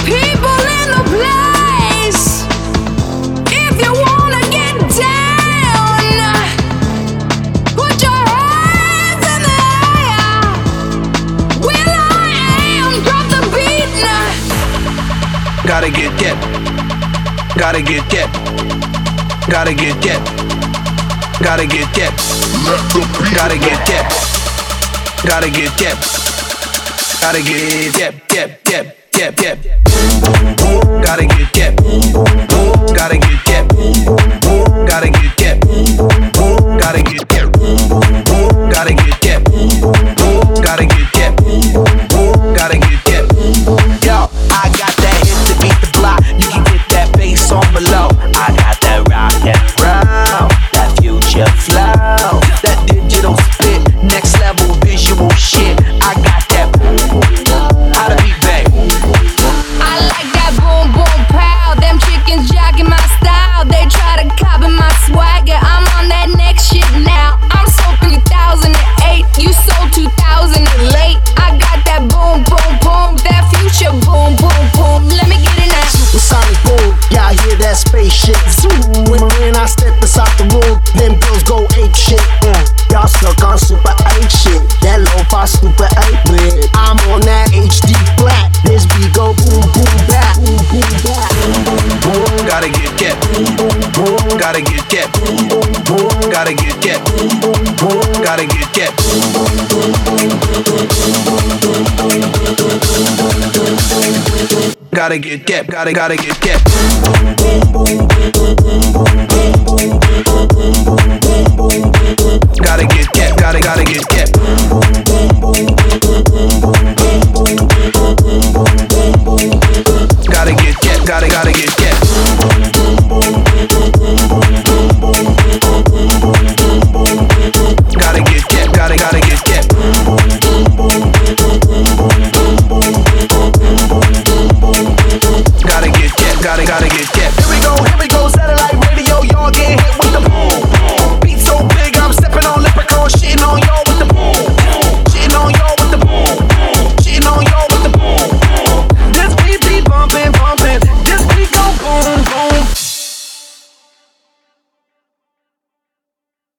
people in the place. If you wanna get down, put your hands in the air. Will I am, drop the beat now. Gotta get, gotta get, gotta get, gotta get, gotta get, gotta get, gotta get, gotta get, gotta get, gotta get, gotta get, gotta get, gotta get, gotta get. Yo, I got that hit to beat the block. You can get that bass on below. I got that rock and roll, that future flow, that digital spit, next level visual shit. I got that. How to be babe? I like that boom boom pow. Them chickens jogging my style. They try to copy my swagger. I'm on that next shit now. I'm sold 3008. You sold 2000 and late. I got that boom boom boom. That future boom boom boom. Let me get it now. Supersonic boom, y'all hear that spaceship zoom. When I step inside the room, them girls go ape shit. Y'all stuck on super 8 shit. That lo-fi super 8-bit. I'm on that HD black. This beat go boom boom back. Boom boom back. Gotta get, gotta get, gotta get, gotta get. Gotta get, gotta get. Gotta get, gotta get. Gotta get, gotta get. Gotta get, gotta get. Gotta get, gotta get. Here we go, satellite radio, y'all get